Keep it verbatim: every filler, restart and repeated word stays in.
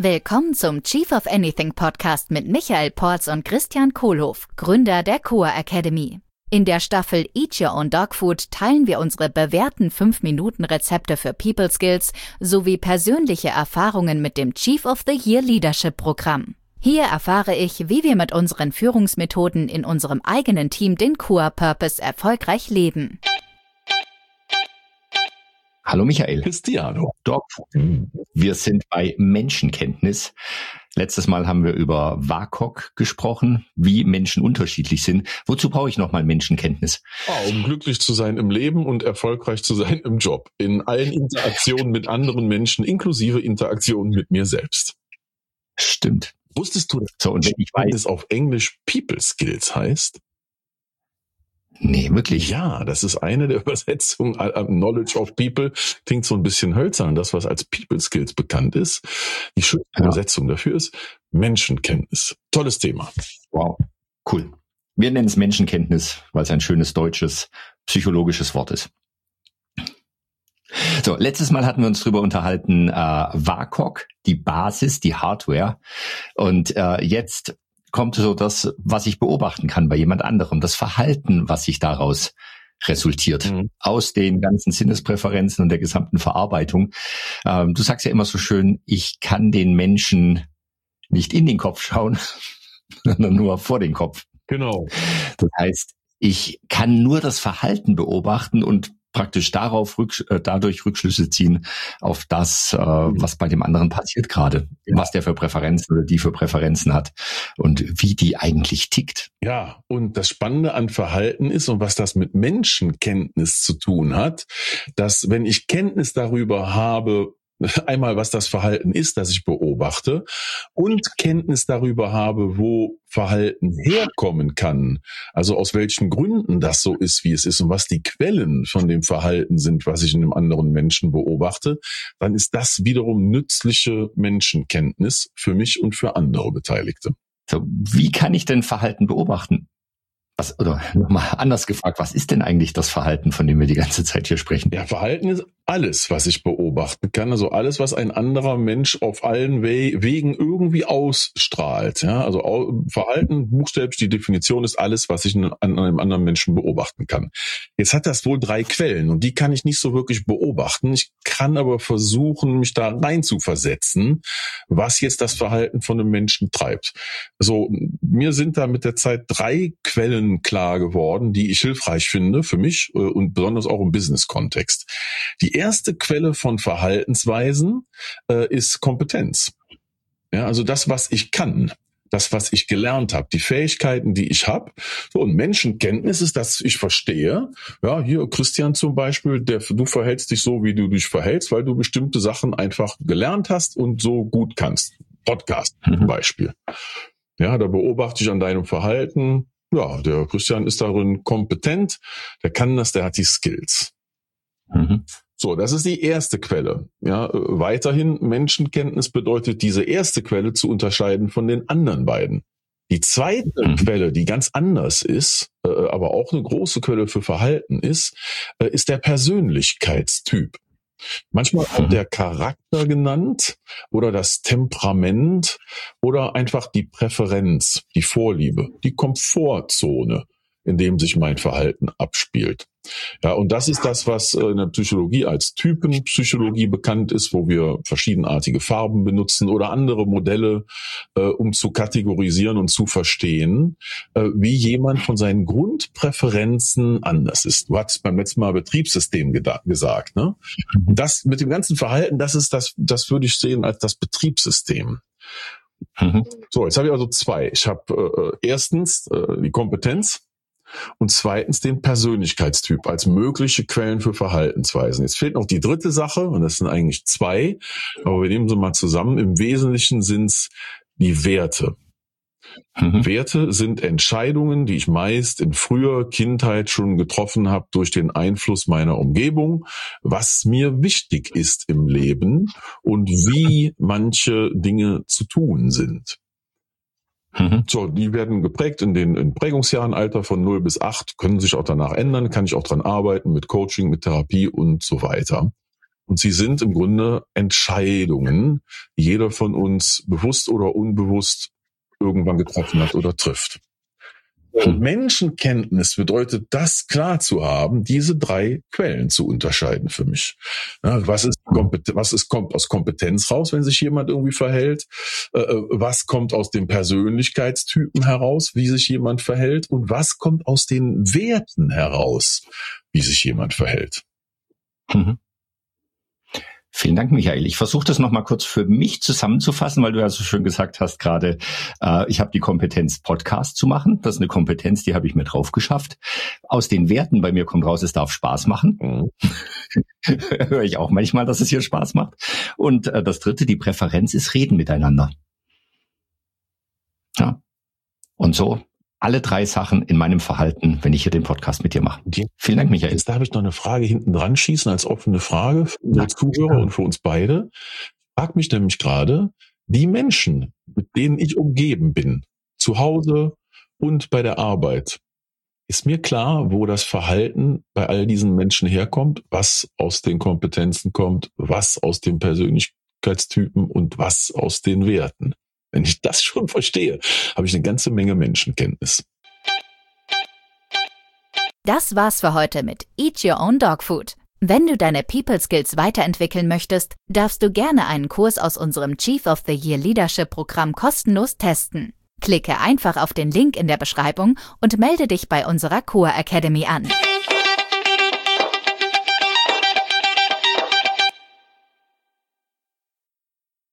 Willkommen zum Chief of Anything Podcast mit Michael Porz und Christian Kohlhoff, Gründer der C O A Academy. In der Staffel Eat Your Own Dog Food teilen wir unsere bewährten fünf Minuten Rezepte für People Skills sowie persönliche Erfahrungen mit dem Chief of the Year Leadership Programm. Hier erfahre ich, wie wir mit unseren Führungsmethoden in unserem eigenen Team den C O A Purpose erfolgreich leben. Hallo Michael. Cristiano. Dogfood. Wir sind bei Menschenkenntnis. Letztes Mal haben wir über W A C O G gesprochen, wie Menschen unterschiedlich sind. Wozu brauche ich nochmal Menschenkenntnis? Oh, um glücklich zu sein im Leben und erfolgreich zu sein im Job. In allen Interaktionen mit anderen Menschen, inklusive Interaktionen mit mir selbst. Stimmt. Wusstest du, dass so, und wenn ich weiß, es auf Englisch People Skills heißt? Nee, wirklich? Ja, das ist eine der Übersetzungen. Knowledge of People klingt so ein bisschen hölzern. Das, was als People Skills bekannt ist, die schöne ja. Übersetzung dafür ist Menschenkenntnis. Tolles Thema. Wow, cool. Wir nennen es Menschenkenntnis, weil es ein schönes deutsches, psychologisches Wort ist. So, letztes Mal hatten wir uns drüber unterhalten, äh, W A C O G, die Basis, die Hardware. Und äh, jetzt kommt so das, was ich beobachten kann bei jemand anderem, das Verhalten, was sich daraus resultiert, mhm. aus den ganzen Sinnespräferenzen und der gesamten Verarbeitung. Ähm, du sagst ja immer so schön, ich kann den Menschen nicht in den Kopf schauen, sondern nur vor den Kopf. Genau. Das heißt, ich kann nur das Verhalten beobachten und praktisch darauf rücksch- äh, dadurch Rückschlüsse ziehen auf das, äh, was bei dem anderen passiert gerade, ja. was der für Präferenzen oder die für Präferenzen hat und wie die eigentlich tickt. Ja, und das Spannende an Verhalten ist und was das mit Menschenkenntnis zu tun hat, dass wenn ich Kenntnis darüber habe, einmal was das Verhalten ist, das ich beobachte, und Kenntnis darüber habe, wo Verhalten herkommen kann, also aus welchen Gründen das so ist, wie es ist und was die Quellen von dem Verhalten sind, was ich in einem anderen Menschen beobachte, dann ist das wiederum nützliche Menschenkenntnis für mich und für andere Beteiligte. So, wie kann ich denn Verhalten beobachten? Was, oder nochmal anders gefragt, was ist denn eigentlich das Verhalten, von dem wir die ganze Zeit hier sprechen? Ja, Verhalten ist alles, was ich beobachten kann. Also alles, was ein anderer Mensch auf allen We- Wegen irgendwie ausstrahlt. Ja, also au- Verhalten, buchstäblich die Definition ist alles, was ich an einem anderen Menschen beobachten kann. Jetzt hat das wohl drei Quellen und die kann ich nicht so wirklich beobachten. Ich kann aber versuchen, mich da rein zu versetzen, was jetzt das Verhalten von einem Menschen treibt. Also mir sind da mit der Zeit drei Quellen klar geworden, die ich hilfreich finde für mich und besonders auch im Business-Kontext. Die erste Quelle von Verhaltensweisen äh, ist Kompetenz. Ja, also das, was ich kann, das, was ich gelernt habe, die Fähigkeiten, die ich habe. So, und Menschenkenntnis ist, dass ich verstehe, ja, hier Christian zum Beispiel, der, du verhältst dich so, wie du dich verhältst, weil du bestimmte Sachen einfach gelernt hast und so gut kannst. Podcast zum mhm. Beispiel. Ja, da beobachte ich an deinem Verhalten, ja, der Christian ist darin kompetent, der kann das, der hat die Skills. Mhm. So, das ist die erste Quelle. Ja, weiterhin Menschenkenntnis bedeutet, diese erste Quelle zu unterscheiden von den anderen beiden. Die zweite mhm. Quelle, die ganz anders ist, äh, aber auch eine große Quelle für Verhalten ist, äh, ist der Persönlichkeitstyp. Manchmal auch der Charakter genannt oder das Temperament oder einfach die Präferenz, die Vorliebe, die Komfortzone, in dem sich mein Verhalten abspielt. Ja, und das ist das, was in der Psychologie als Typenpsychologie bekannt ist, wo wir verschiedenartige Farben benutzen oder andere Modelle, äh, um zu kategorisieren und zu verstehen, äh, wie jemand von seinen Grundpräferenzen anders ist. Du hast beim letzten Mal Betriebssystem geda- gesagt, ne? Das mit dem ganzen Verhalten, das ist das, das würde ich sehen als das Betriebssystem. Mhm. So, jetzt habe ich also zwei. Ich habe äh, erstens äh, die Kompetenz. Und zweitens den Persönlichkeitstyp als mögliche Quellen für Verhaltensweisen. Jetzt fehlt noch die dritte Sache, und das sind eigentlich zwei, aber wir nehmen sie mal zusammen. Im Wesentlichen sind es die Werte. Mhm. Werte sind Entscheidungen, die ich meist in früher Kindheit schon getroffen habe durch den Einfluss meiner Umgebung, was mir wichtig ist im Leben und wie manche Dinge zu tun sind. Mhm. So, die werden geprägt in den in Prägungsjahren, Alter von null bis acht, können sich auch danach ändern, kann ich auch dran arbeiten mit Coaching, mit Therapie und so weiter. Und sie sind im Grunde Entscheidungen, die jeder von uns bewusst oder unbewusst irgendwann getroffen hat oder trifft. Und Menschenkenntnis bedeutet, das klar zu haben, diese drei Quellen zu unterscheiden für mich. Ja, was ist, was ist, kommt aus Kompetenz raus, wenn sich jemand irgendwie verhält? Äh, was kommt aus dem Persönlichkeitstypen heraus, wie sich jemand verhält? Und was kommt aus den Werten heraus, wie sich jemand verhält? Mhm. Vielen Dank, Michael. Ich versuche das nochmal kurz für mich zusammenzufassen, weil du ja so schön gesagt hast gerade, äh, ich habe die Kompetenz, Podcast zu machen. Das ist eine Kompetenz, die habe ich mir drauf geschafft. Aus den Werten bei mir kommt raus, es darf Spaß machen. Mhm. Höre ich auch manchmal, dass es hier Spaß macht. Und äh, das Dritte, die Präferenz ist Reden miteinander. Ja. Und so alle drei Sachen in meinem Verhalten, wenn ich hier den Podcast mit dir mache. Die, Vielen Dank, Michael. Jetzt darf ich noch eine Frage hinten dran schießen als offene Frage für unsere Zuhörer und für uns beide. Ich frage mich nämlich gerade, die Menschen, mit denen ich umgeben bin, zu Hause und bei der Arbeit, ist mir klar, wo das Verhalten bei all diesen Menschen herkommt, was aus den Kompetenzen kommt, was aus den Persönlichkeitstypen und was aus den Werten. Wenn ich das schon verstehe, habe ich eine ganze Menge Menschenkenntnis. Das war's für heute mit Eat Your Own Dog Food. Wenn du deine People Skills weiterentwickeln möchtest, darfst du gerne einen Kurs aus unserem Chief of the Year Leadership Programm kostenlos testen. Klicke einfach auf den Link in der Beschreibung und melde dich bei unserer Core Academy an.